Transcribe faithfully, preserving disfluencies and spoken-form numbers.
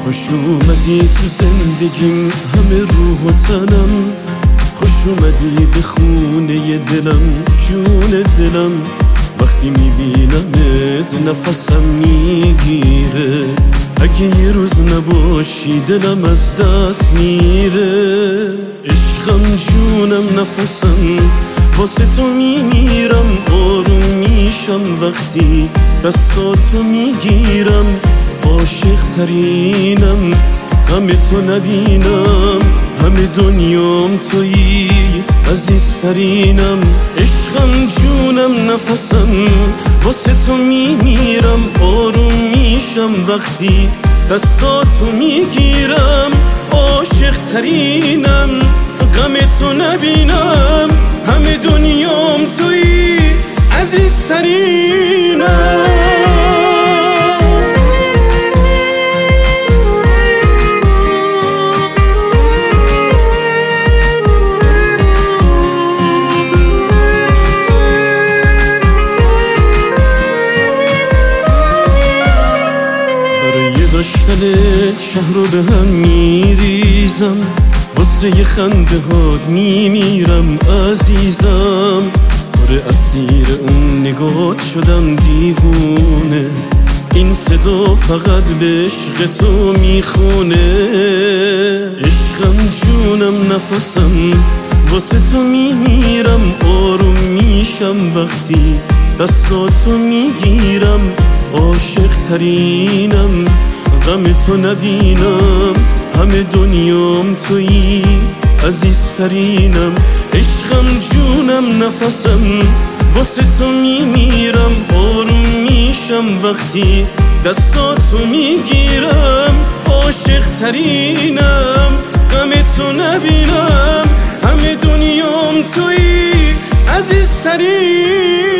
خوش اومدی تو زندگیم همه روح و تنم، خوش اومدی به خونه دلم جون دلم. وقتی میبینمت نفسم میگیره، اگه یه روز نباشی دلم از دست میره. عشقم جونم نفسم واسه تو میمیرم، آروم میشم وقتی دستاتو میگیرم. عاشق ترینم همه تو نبینم، همه دنیام تویی عزیزترینم. عشقم جونم نفسم واسه تو میمیرم، آروم میشم وقتی دستاتو میگیرم. عاشق ترینم غم تو نبینم، همه دنیام تویی عزیزترینم. داشتنت شهر رو به هم میریزم، واسه یه خنده هات میمیرم عزیزم. آره اسیر اون نگات شدم دیوونه، این صدا فقط به عشق تو میخونه. عشقم جونم نفسم واسه تو میمیرم، آروم میشم وقتی دستاتو میگیرم. عاشق ترینم غم تو نبینم، همه دنیام تویی عزیزترینم. عشقم جونم نفسم واسه تو میمیرم، آروم میشم وقتی دستاتو میگیرم. عاشق ترینم غم تو نبینم، همه دنیام تویی عزیزترین.